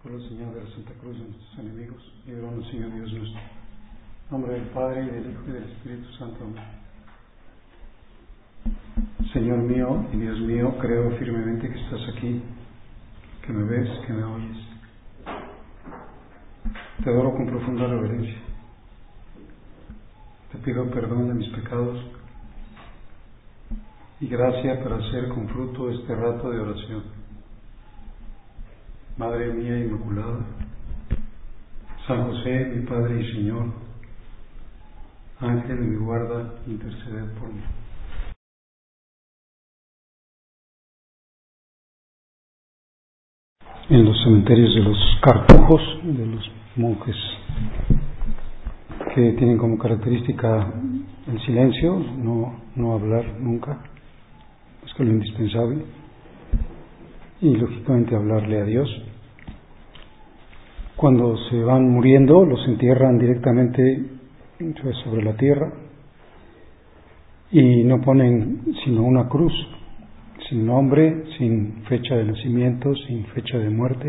por la señal de la Santa Cruz de nuestros enemigos, líbranos, Señor Dios nuestro. En nombre del Padre, y del Hijo, y del Espíritu Santo. Amén. Señor mío y Dios mío, creo firmemente que estás aquí, que me ves, que me oyes. Te adoro con profunda reverencia. Te pido perdón de mis pecados y gracia para hacer con fruto este rato de oración. Madre mía Inmaculada, San José, mi Padre y Señor, Ángel de mi guarda, interceded por mí. En los cementerios de los cartujos, de los monjes que tienen como característica el silencio, no hablar nunca, es que lo indispensable, y lógicamente hablarle a Dios. Cuando se van muriendo, los entierran directamente sobre la tierra y no ponen sino una cruz, sin nombre, sin fecha de nacimiento, sin fecha de muerte,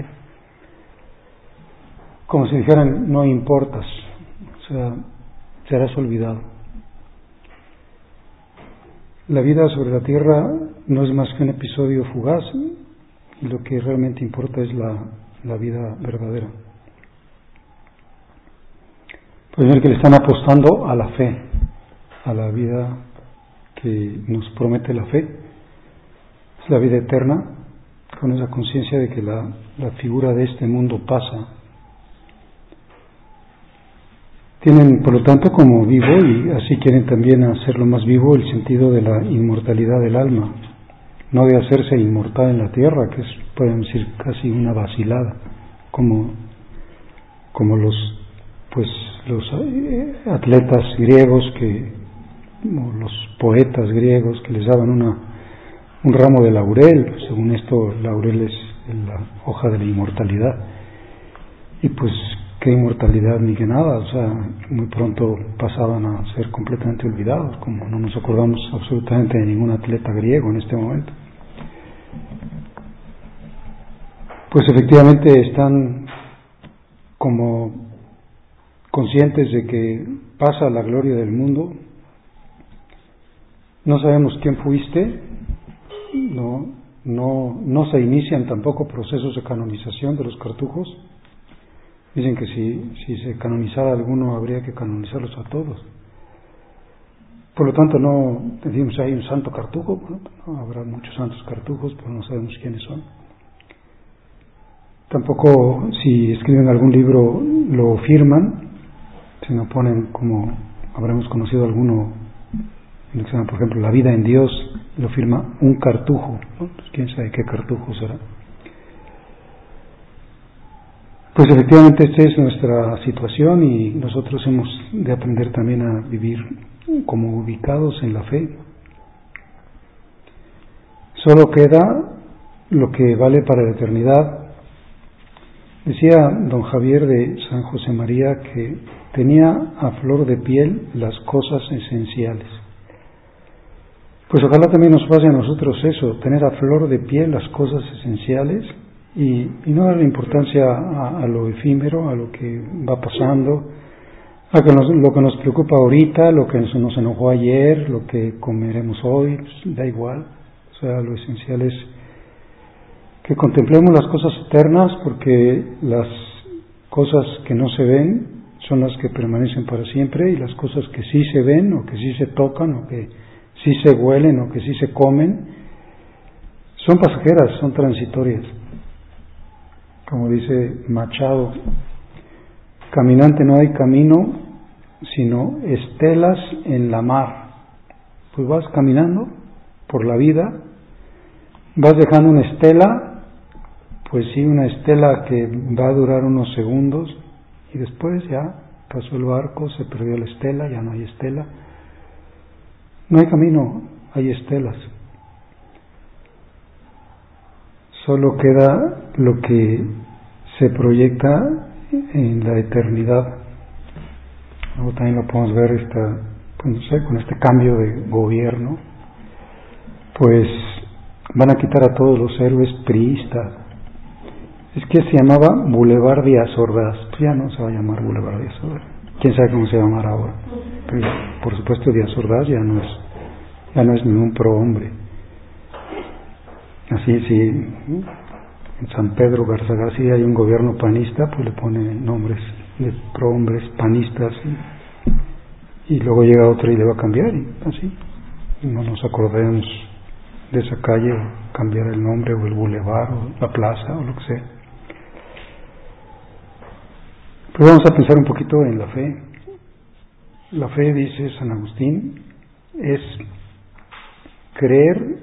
como si dijeran: no importas, o sea, serás olvidado. La vida sobre la tierra no es más que un episodio fugaz, y lo que realmente importa es la vida verdadera. Pues ver que le están apostando a la fe, a la vida que nos promete la fe, es la vida eterna, con esa conciencia de que la figura de este mundo pasa. Tienen, por lo tanto, como vivo, y así quieren también hacerlo más vivo, el sentido de la inmortalidad del alma, no de hacerse inmortal en la tierra, que es, podemos decir, casi una vacilada, como los atletas griegos, o los poetas griegos, que les daban un ramo de laurel. Según esto, el laurel es la hoja de la inmortalidad, y pues qué inmortalidad ni que nada, o sea, muy pronto pasaban a ser completamente olvidados, como no nos acordamos absolutamente de ningún atleta griego en este momento. Pues efectivamente están como conscientes de que pasa la gloria del mundo. No sabemos quién fuiste, no se inician tampoco procesos de canonización de los cartujos. Dicen que si se canonizara alguno, habría que canonizarlos a todos. Por lo tanto, no decimos hay un santo cartujo, no, habrá muchos santos cartujos, pero no sabemos quiénes son. Tampoco, si escriben algún libro, lo firman, sino ponen, como habremos conocido alguno, por ejemplo, La vida en Dios, lo firma un cartujo, ¿no? Pues quién sabe qué cartujo será. Pues efectivamente esta es nuestra situación, y nosotros hemos de aprender también a vivir como ubicados en la fe. Solo queda lo que vale para la eternidad. Decía don Javier de San José María que tenía a flor de piel las cosas esenciales. Pues ojalá también nos pase a nosotros eso, tener a flor de piel las cosas esenciales, y no darle importancia a lo efímero, a lo que va pasando, lo que nos preocupa ahorita, lo que nos enojó ayer, lo que comeremos hoy, pues da igual. O sea, lo esencial es que contemplemos las cosas eternas, porque las cosas que no se ven son las que permanecen para siempre, y las cosas que sí se ven, o que sí se tocan, o que sí se huelen, o que sí se comen, son pasajeras, son transitorias. Como dice Machado: caminante no hay camino, sino estelas en la mar. Pues vas caminando por la vida, vas dejando una estela, pues sí, una estela que va a durar unos segundos, y después ya pasó el barco, se perdió la estela, ya no hay estela. No hay camino, hay estelas. Solo queda lo que se proyecta en la eternidad. Luego también lo podemos ver con este cambio de gobierno, pues van a quitar a todos los héroes priistas. Es que se llamaba Boulevard Díaz Ordaz, pues ya no se va a llamar Boulevard Díaz Ordaz. ¿Quién sabe cómo se llamará ahora? Pero por supuesto Díaz Ordaz ya no es ningún prohombre. Así, si en San Pedro Garzagarcía hay un gobierno panista, pues le pone nombres de prohombres panistas y luego llega otro y le va a cambiar, y así no nos acordemos de esa calle, o cambiar el nombre, o el bulevar, o la plaza, o lo que sea. Pero vamos a pensar un poquito en la fe. La fe, dice San Agustín, es creer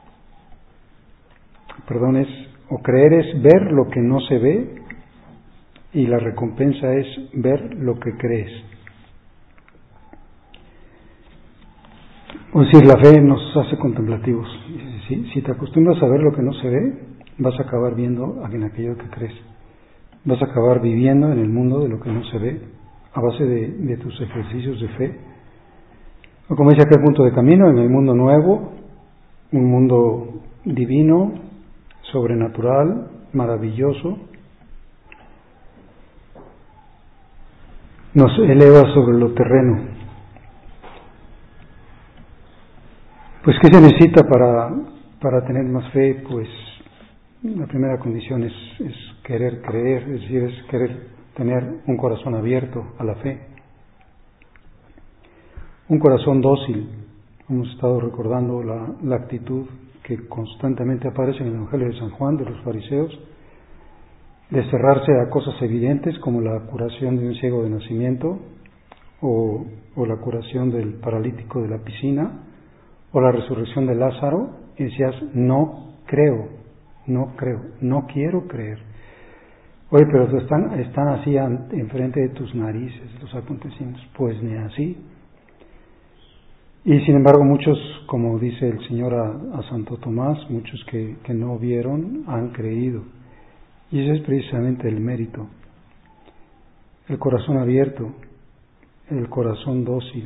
es ver lo que no se ve, y la recompensa es ver lo que crees. Es decir, la fe nos hace contemplativos. Si te acostumbras a ver lo que no se ve, vas a acabar viendo en aquello que crees. Vas a acabar viviendo en el mundo de lo que no se ve, a base de tus ejercicios de fe. O como dice aquel punto de camino, en el mundo nuevo, un mundo divino, sobrenatural, maravilloso, nos eleva sobre lo terreno. Pues, ¿qué se necesita para tener más fe? Pues la primera condición es querer creer, es decir, es querer tener un corazón abierto a la fe, un corazón dócil. Hemos estado recordando la actitud que constantemente aparece en el Evangelio de San Juan de los fariseos, de cerrarse a cosas evidentes como la curación de un ciego de nacimiento, o la curación del paralítico de la piscina, o la resurrección de Lázaro, y decías: no creo, no quiero creer. Oye, pero están así enfrente de tus narices los acontecimientos. Pues ni así. Y sin embargo muchos, como dice el Señor a Santo Tomás, muchos que no vieron han creído. Y ese es precisamente el mérito. El corazón abierto, el corazón dócil.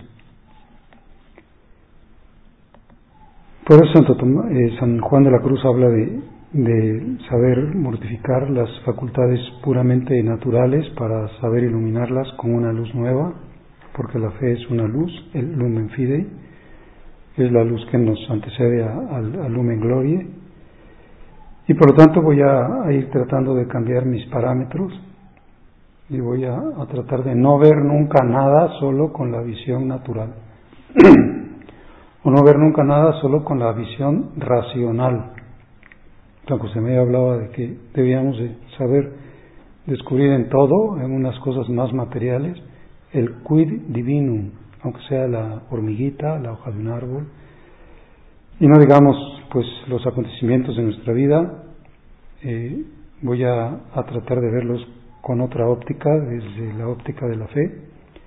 Por eso San Juan de la Cruz habla de saber mortificar las facultades puramente naturales para saber iluminarlas con una luz nueva, porque la fe es una luz, el lumen fidei, es la luz que nos antecede al lumen gloriae, y por lo tanto voy a ir tratando de cambiar mis parámetros y voy a tratar de no ver nunca nada solo con la visión natural o no ver nunca nada solo con la visión racional. San José María hablaba de que debíamos de saber descubrir en todo, en unas cosas más materiales, el quid divinum, aunque sea la hormiguita, la hoja de un árbol, y no digamos pues los acontecimientos de nuestra vida. Voy a tratar de verlos con otra óptica, desde la óptica de la fe,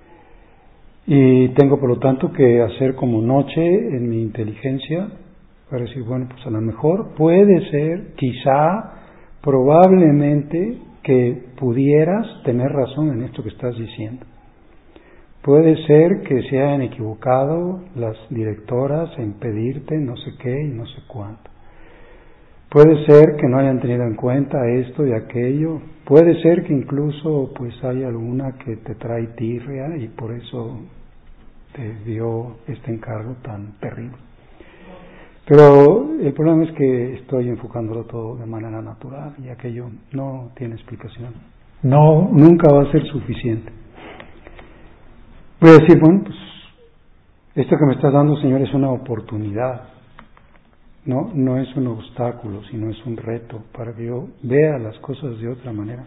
y tengo por lo tanto que hacer como noche en mi inteligencia para decir, bueno, pues a lo mejor puede ser, quizá, probablemente, que pudieras tener razón en esto que estás diciendo. Puede ser que se hayan equivocado las directoras en pedirte no sé qué y no sé cuánto. Puede ser que no hayan tenido en cuenta esto y aquello. Puede ser que incluso pues hay alguna que te trae tirria y por eso te dio este encargo tan terrible. Pero el problema es que estoy enfocándolo todo de manera natural y aquello no tiene explicación. No, nunca va a ser suficiente. Voy a decir, bueno, pues esto que me estás dando, Señor, es una oportunidad. No es un obstáculo, sino es un reto para que yo vea las cosas de otra manera.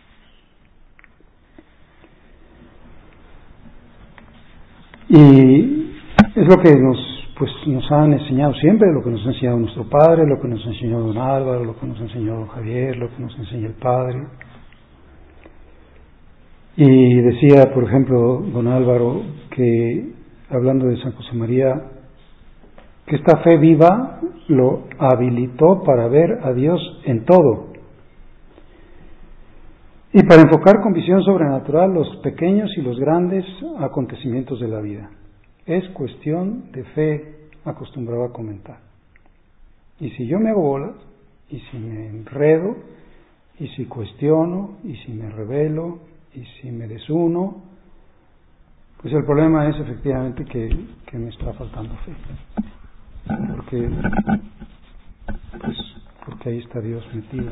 Y es lo que nos han enseñado siempre, lo que nos ha enseñado nuestro Padre, lo que nos enseñó don Álvaro, lo que nos enseñó don Javier, lo que nos enseña el Padre. Y decía, por ejemplo, don Álvaro, que hablando de San José María, que esta fe viva lo habilitó para ver a Dios en todo y para enfocar con visión sobrenatural los pequeños y los grandes acontecimientos de la vida. Es cuestión de fe, acostumbraba a comentar. Y si yo me hago bolas, y si me enredo, y si cuestiono, y si me rebelo, y si me desuno, pues el problema es efectivamente que me está faltando fe. Porque ahí está Dios metido.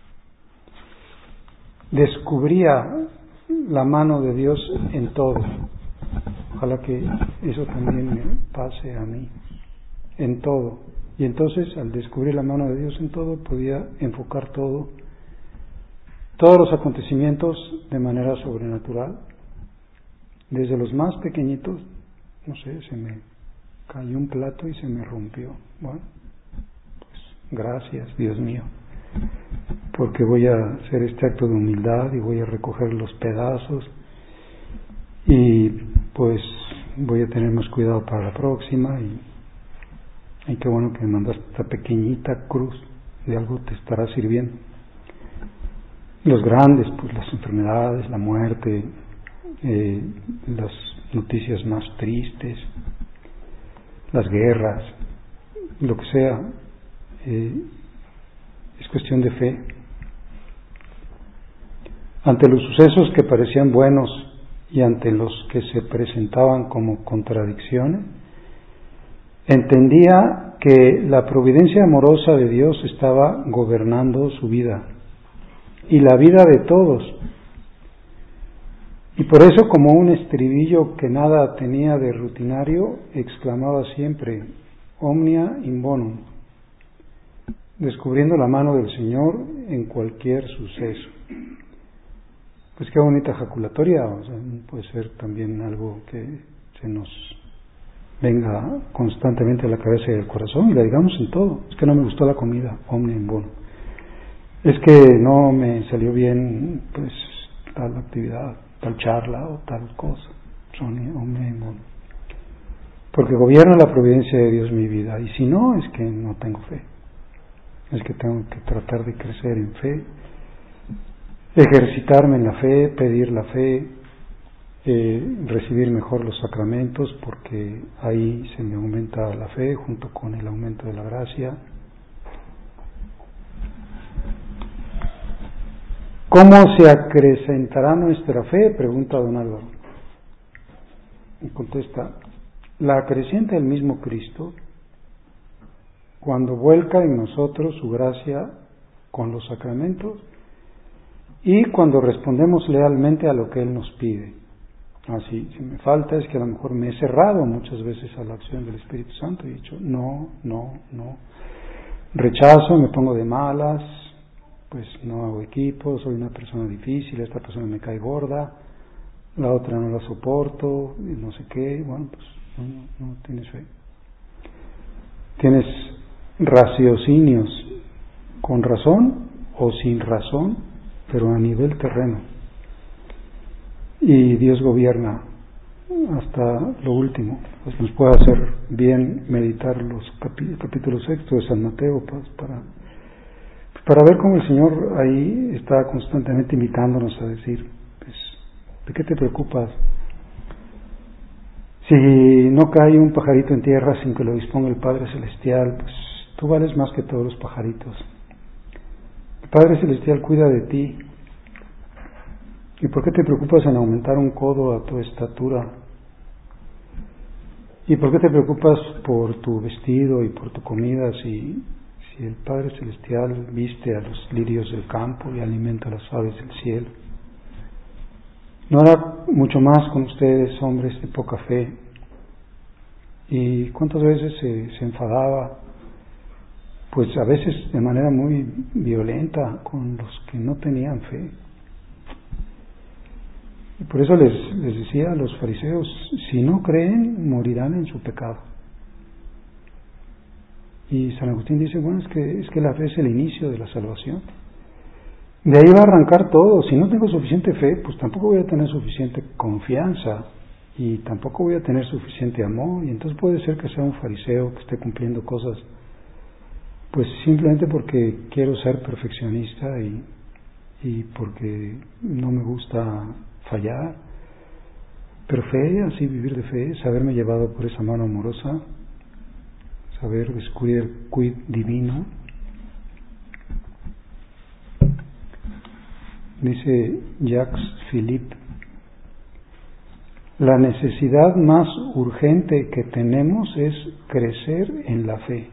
Descubría la mano de Dios en todo. Ojalá que eso también me pase a mí, en todo. Y entonces, al descubrir la mano de Dios en todo, podía enfocar todos los acontecimientos de manera sobrenatural, desde los más pequeñitos. No sé, se me cayó un plato y se me rompió. Bueno, pues gracias, Dios mío, porque voy a hacer este acto de humildad y voy a recoger los pedazos y pues voy a tener más cuidado para la próxima y qué bueno que me mandaste esta pequeñita cruz, de algo te estará sirviendo. Los grandes, pues las enfermedades, la muerte, las noticias más tristes, las guerras, lo que sea, es cuestión de fe. Ante los sucesos que parecían buenos y ante los que se presentaban como contradicciones, entendía que la providencia amorosa de Dios estaba gobernando su vida y la vida de todos. Y por eso, como un estribillo que nada tenía de rutinario, exclamaba siempre: omnia in bonum, descubriendo la mano del Señor en cualquier suceso. Pues qué bonita ejaculatoria, o sea, puede ser también algo que se nos venga constantemente a la cabeza y al corazón y la digamos en todo. Es que no me gustó la comida, omnia in bonum. Es que no me salió bien, pues, tal actividad, tal charla o tal cosa. Omnia in bonum. Porque gobierna la providencia de Dios mi vida. Y si no, es que no tengo fe. Es que tengo que tratar de crecer en fe, ejercitarme en la fe, pedir la fe, recibir mejor los sacramentos, porque ahí se me aumenta la fe junto con el aumento de la gracia. ¿Cómo se acrecentará nuestra fe?, pregunta don Álvaro. Y contesta: la acrecienta el mismo Cristo cuando vuelca en nosotros su gracia con los sacramentos y cuando respondemos lealmente a lo que Él nos pide. Así, si me falta es que a lo mejor me he cerrado muchas veces a la acción del Espíritu Santo y he dicho no, rechazo, me pongo de malas, pues no hago equipo, soy una persona difícil, esta persona me cae gorda, la otra no la soporto, no sé qué. Bueno, pues no tienes fe. Tienes raciocinios con razón o sin razón, pero a nivel terreno. Y Dios gobierna hasta lo último. Pues nos puede hacer bien meditar los capítulos 6 de San Mateo, pues, para ver cómo el Señor ahí está constantemente invitándonos a decir, pues, ¿de qué te preocupas? Si no cae un pajarito en tierra sin que lo disponga el Padre Celestial, pues tú vales más que todos los pajaritos. El Padre Celestial cuida de ti. ¿Y por qué te preocupas en aumentar un codo a tu estatura? ¿Y por qué te preocupas por tu vestido y por tu comida si el Padre Celestial viste a los lirios del campo y alimenta a las aves del cielo? ¿No hará mucho más con ustedes, hombres de poca fe? ¿Y cuántas veces se enfadaba? Pues a veces de manera muy violenta con los que no tenían fe. Y por eso les decía a los fariseos: si no creen, morirán en su pecado. Y San Agustín dice, bueno, es que la fe es el inicio de la salvación. De ahí va a arrancar todo. Si no tengo suficiente fe, pues tampoco voy a tener suficiente confianza y tampoco voy a tener suficiente amor. Y entonces puede ser que sea un fariseo que esté cumpliendo cosas, pues simplemente porque quiero ser perfeccionista y porque no me gusta fallar. Pero fe, así vivir de fe, saberme llevado por esa mano amorosa, saber descubrir el quid divino. Dice Jacques Philippe, la necesidad más urgente que tenemos es crecer en la fe.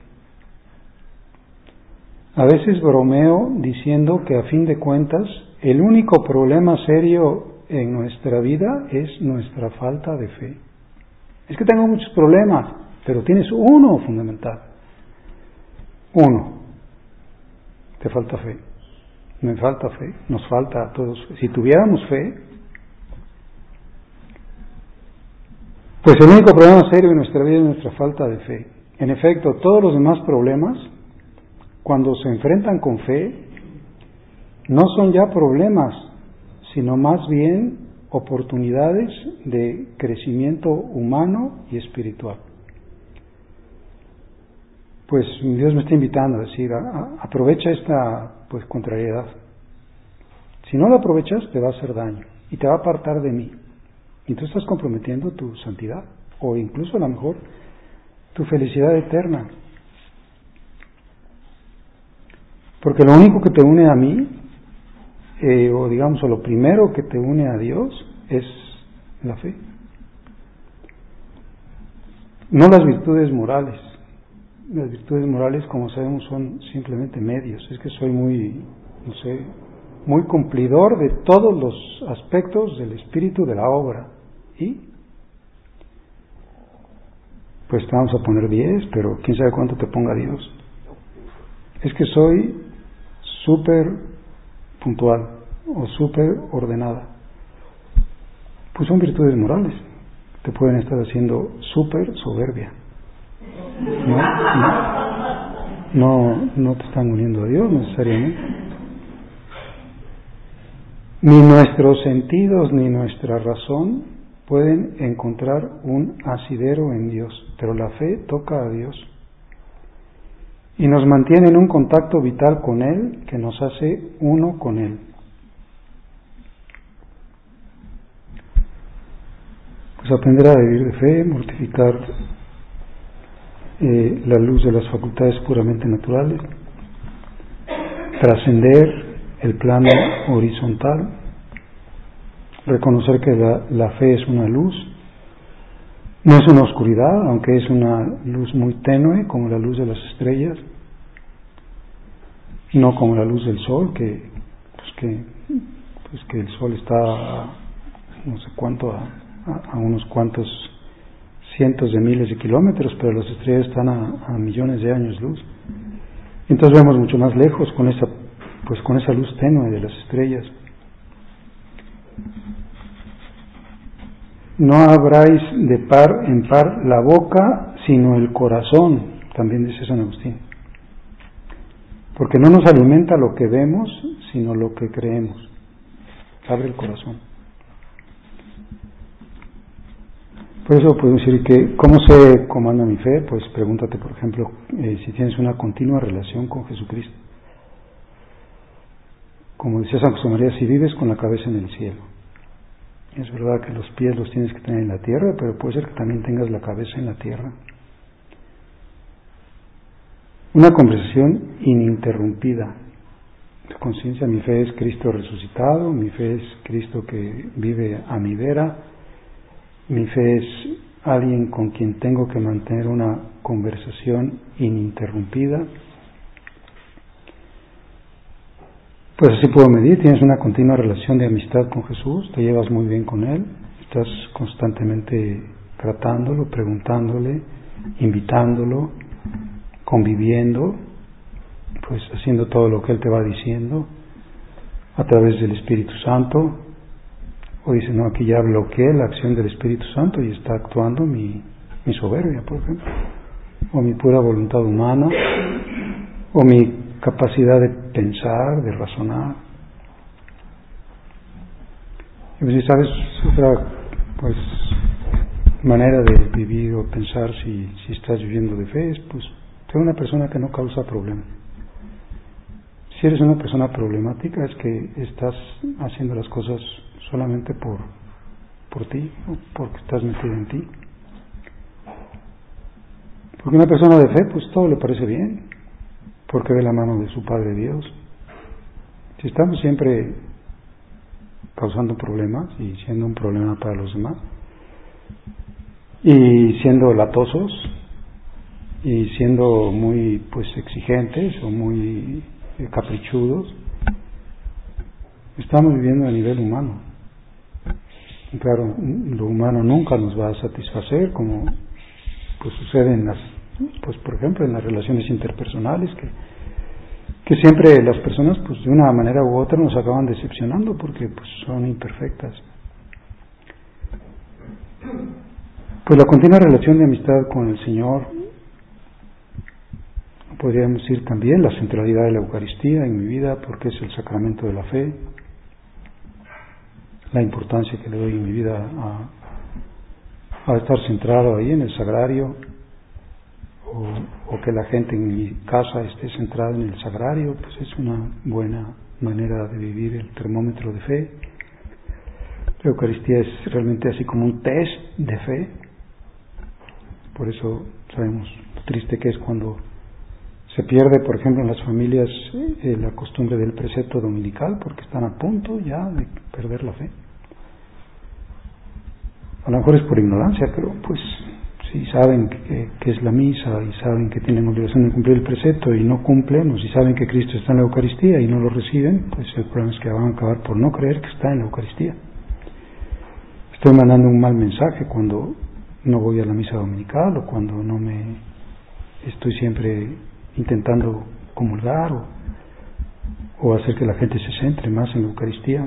A veces bromeo diciendo que a fin de cuentas el único problema serio en nuestra vida es nuestra falta de fe. Es que tengo muchos problemas, pero tienes uno fundamental. Uno, te falta fe. Me falta fe, nos falta a todos fe. Si tuviéramos fe, pues el único problema serio en nuestra vida es nuestra falta de fe. En efecto, todos los demás problemas, cuando se enfrentan con fe, no son ya problemas, sino más bien oportunidades de crecimiento humano y espiritual. Pues Dios me está invitando a decir, aprovecha esta contrariedad. Si no la aprovechas, te va a hacer daño y te va a apartar de mí. Y tú estás comprometiendo tu santidad o incluso a lo mejor tu felicidad eterna. Porque lo único que te une a mí, o lo primero que te une a Dios es la fe. No las virtudes morales. Las virtudes morales, como sabemos, son simplemente medios. Es que soy muy cumplidor de todos los aspectos del espíritu de la obra. Y pues te vamos a poner 10, pero quién sabe cuánto te ponga Dios. Es que soy súper puntual o súper ordenada. Pues son virtudes morales. Te pueden estar haciendo súper soberbia. No te están uniendo a Dios necesariamente. Ni nuestros sentidos ni nuestra razón pueden encontrar un asidero en Dios, pero la fe toca a Dios y nos mantiene en un contacto vital con Él que nos hace uno con Él. Pues aprender a vivir de fe, mortificar la luz de las facultades puramente naturales, trascender el plano horizontal, reconocer que la fe es una luz, no es una oscuridad, aunque es una luz muy tenue como la luz de las estrellas, no como la luz del sol, que el sol está no sé cuánto a unos cuantos cientos de miles de kilómetros, pero las estrellas están a millones de años luz. Entonces vemos mucho más lejos con esa luz tenue de las estrellas. No abráis de par en par la boca, sino el corazón, también dice San Agustín. Porque no nos alimenta lo que vemos, sino lo que creemos. Abre el corazón. Por eso podemos decir que, ¿cómo se comanda mi fe? Pues pregúntate, por ejemplo, si tienes una continua relación con Jesucristo. Como decía San José María, si vives con la cabeza en el cielo. Es verdad que los pies los tienes que tener en la tierra, pero puede ser que también tengas la cabeza en la tierra. Una conversación ininterrumpida. De conciencia, mi fe es Cristo resucitado, mi fe es Cristo que vive a mi vera, mi fe es alguien con quien tengo que mantener una conversación ininterrumpida. Pues así puedo medir, tienes una continua relación de amistad con Jesús, te llevas muy bien con Él, estás constantemente tratándolo, preguntándole, invitándolo, conviviendo, pues haciendo todo lo que Él te va diciendo a través del Espíritu Santo. O dice, no, aquí ya bloqueé la acción del Espíritu Santo y está actuando mi soberbia, por ejemplo, o mi pura voluntad humana, o mi capacidad de pensar, de razonar. Y pues, si sabes otra manera de vivir o pensar si estás viviendo de fe, es pues ser una persona que no causa problemas. Si eres una persona problemática es que estás haciendo las cosas solamente por ti, o porque estás metido en ti. Porque una persona de fe, pues todo le parece bien, porque ve la mano de su Padre Dios. Si estamos siempre causando problemas y siendo un problema para los demás, y siendo latosos y siendo muy exigentes o muy caprichudos. Estamos viviendo a nivel humano. Y claro, lo humano nunca nos va a satisfacer, como sucede en las, por ejemplo, en las relaciones interpersonales, que siempre las personas de una manera u otra nos acaban decepcionando porque son imperfectas. La continua relación de amistad con el Señor, podríamos decir también la centralidad de la Eucaristía en mi vida, porque es el sacramento de la fe, la importancia que le doy en mi vida a estar centrado ahí en el sagrario, o que la gente en mi casa esté centrada en el sagrario, es una buena manera de vivir el termómetro de fe. La Eucaristía es realmente así como un test de fe. Por eso sabemos lo triste que es cuando se pierde, por ejemplo, en las familias la costumbre del precepto dominical, porque están a punto ya de perder la fe. A lo mejor es por ignorancia, pero si saben que es la misa y saben que tienen obligación de cumplir el precepto y no cumplen, o si saben que Cristo está en la Eucaristía y no lo reciben, el problema es que van a acabar por no creer que está en la Eucaristía. Estoy mandando un mal mensaje cuando no voy a la misa dominical, o cuando no estoy siempre intentando comulgar o hacer que la gente se centre más en la Eucaristía.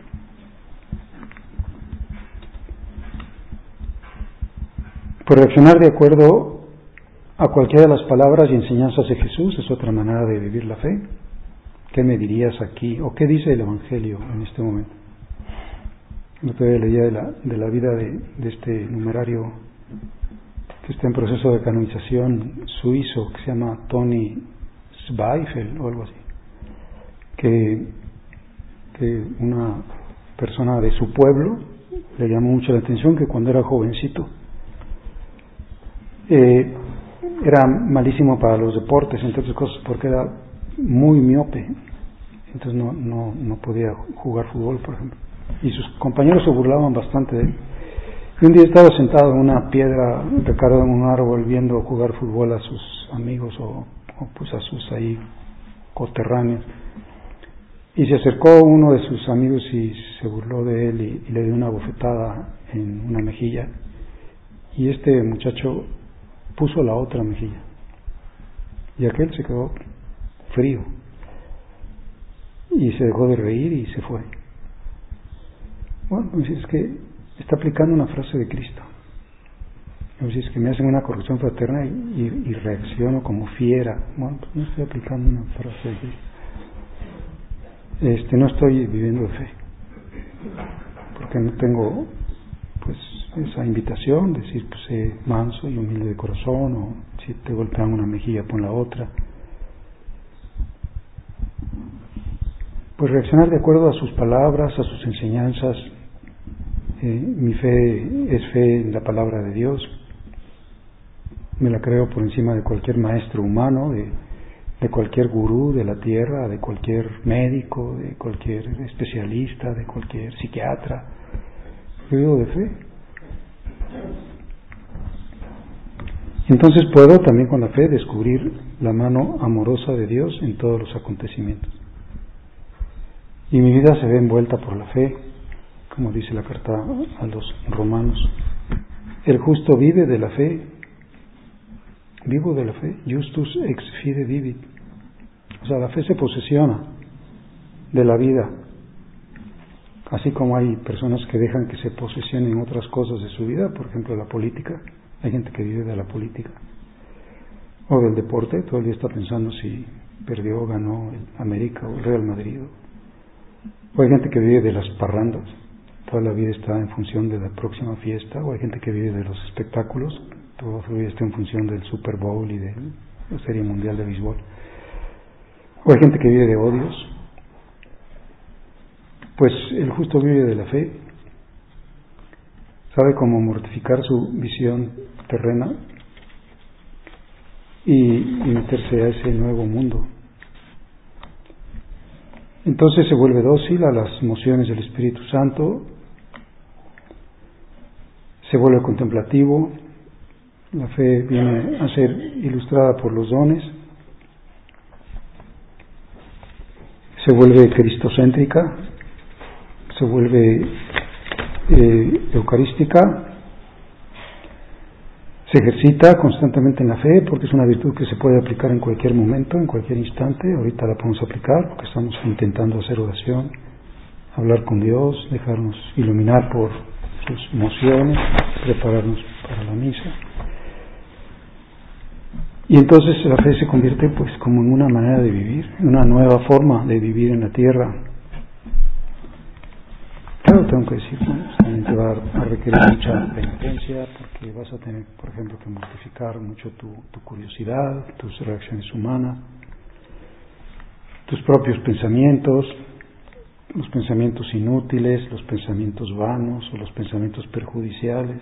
Por reaccionar de acuerdo a cualquiera de las palabras y enseñanzas de Jesús es otra manera de vivir la fe. ¿Qué me dirías aquí? ¿O qué dice el Evangelio en este momento? Yo todavía leía de la vida de este numerario que está en proceso de canonización suizo, que se llama Toni Zweifel o algo así, que una persona de su pueblo le llamó mucho la atención que cuando era jovencito era malísimo para los deportes, entre otras cosas, porque era muy miope, entonces no podía jugar fútbol, por ejemplo, y sus compañeros se burlaban bastante de él. Y un día estaba sentado en una piedra, recargado en un árbol, viendo jugar fútbol a sus amigos o a sus ahí coterráneos, y se acercó uno de sus amigos y se burló de él y le dio una bofetada en una mejilla, y este muchacho puso la otra mejilla y aquel se quedó frío y se dejó de reír y se fue. Bueno, es que está aplicando una frase de Cristo. Es que me hacen una corrección fraterna y reacciono como fiera. Bueno, no estoy aplicando una frase de Cristo. No estoy viviendo de fe, porque no tengo esa invitación de decir sé manso y humilde de corazón, o si te golpean una mejilla pon la otra. Reaccionar de acuerdo a sus palabras, a sus enseñanzas. Mi fe es fe en la palabra de Dios, me la creo por encima de cualquier maestro humano, de cualquier gurú de la tierra, de cualquier médico, de cualquier especialista, de cualquier psiquiatra. Yo vivo de fe. Entonces puedo también con la fe descubrir la mano amorosa de Dios en todos los acontecimientos. Y mi vida se ve envuelta por la fe, como dice la carta a los romanos. El justo vive de la fe. Vivo de la fe. Justus ex fide vivit. O sea, la fe se posesiona de la vida. Así como hay personas que dejan que se posesionen otras cosas de su vida, por ejemplo la política. Hay gente que vive de la política o del deporte, todo el día está pensando si perdió o ganó el América o el Real Madrid. O hay gente que vive de las parrandas, toda la vida está en función de la próxima fiesta. O hay gente que vive de los espectáculos, toda su vida está en función del Super Bowl y de la Serie Mundial de Béisbol. O hay gente que vive de odios. Pues el justo vive de la fe, sabe cómo mortificar su visión terrena y meterse a ese nuevo mundo. Entonces se vuelve dócil a las mociones del Espíritu Santo, se vuelve contemplativo, la fe viene a ser ilustrada por los dones, se vuelve cristocéntrica, se vuelve eucarística, se ejercita constantemente en la fe porque es una virtud que se puede aplicar en cualquier momento, en cualquier instante. Ahorita la podemos aplicar porque estamos intentando hacer oración, hablar con Dios, dejarnos iluminar por sus emociones, prepararnos para la misa. Y entonces la fe se convierte pues como en una manera de vivir, en una nueva forma de vivir en la tierra. Claro, tengo que decir, bueno, también te va a requerir mucha penitencia porque vas a tener, por ejemplo, que mortificar mucho tu curiosidad, tus reacciones humanas, tus propios pensamientos, los pensamientos inútiles, los pensamientos vanos o los pensamientos perjudiciales.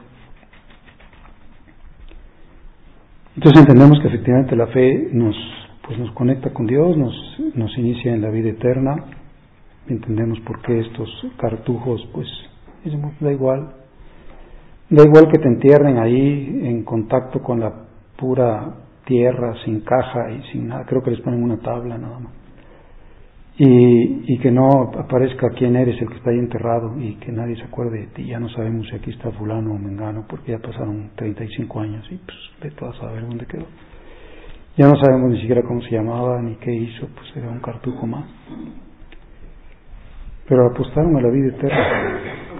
Entonces entendemos que efectivamente la fe nos conecta con Dios, nos inicia en la vida eterna. Entendemos por qué estos cartujos, pues da igual que te entierren ahí en contacto con la pura tierra, sin caja y sin nada. Creo que les ponen una tabla nada más. Y que no aparezca quién eres el que está ahí enterrado y que nadie se acuerde de ti. Ya no sabemos si aquí está fulano o mengano porque ya pasaron 35 años y pues vete a saber dónde quedó. Ya no sabemos ni siquiera cómo se llamaba ni qué hizo, pues era un cartujo más. Pero apostaron a la vida eterna.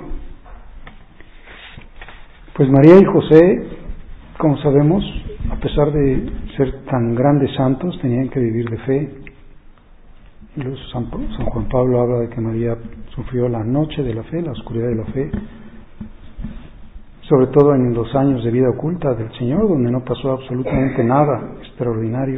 Pues María y José, como sabemos, a pesar de ser tan grandes santos, tenían que vivir de fe. San Juan Pablo habla de que María sufrió la noche de la fe, la oscuridad de la fe, sobre todo en los años de vida oculta del Señor, donde no pasó absolutamente nada extraordinario.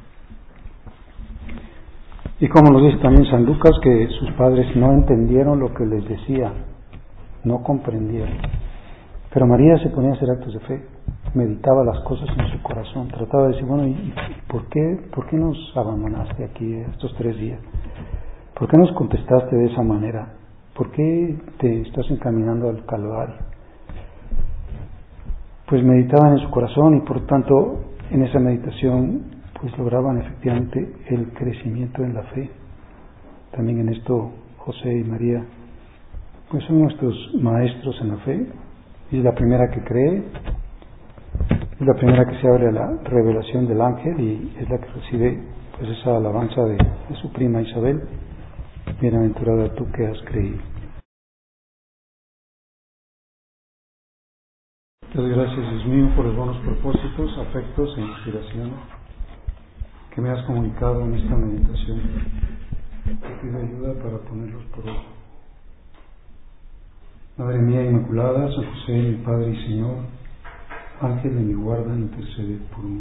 Y como nos dice también San Lucas, que sus padres no entendieron lo que les decía, no comprendieron. Pero María se ponía a hacer actos de fe, meditaba las cosas en su corazón, trataba de decir, bueno, ¿y por qué nos abandonaste aquí estos 3 días? ¿Por qué nos contestaste de esa manera? ¿Por qué te estás encaminando al Calvario? Pues meditaban en su corazón y por tanto en esa meditación pues lograban efectivamente el crecimiento en la fe. También en esto José y María pues son nuestros maestros en la fe. Es la primera que cree, es la primera que se abre a la revelación del ángel y es la que recibe pues esa alabanza de su prima Isabel. Bienaventurada tú que has creído. Muchas gracias, Dios mío, por los buenos propósitos, afectos e inspiraciones que me has comunicado en esta meditación. Te pido ayuda para ponerlos por obra. Madre mía Inmaculada, San José, mi Padre y Señor, Ángel de mi guarda, intercede por mí.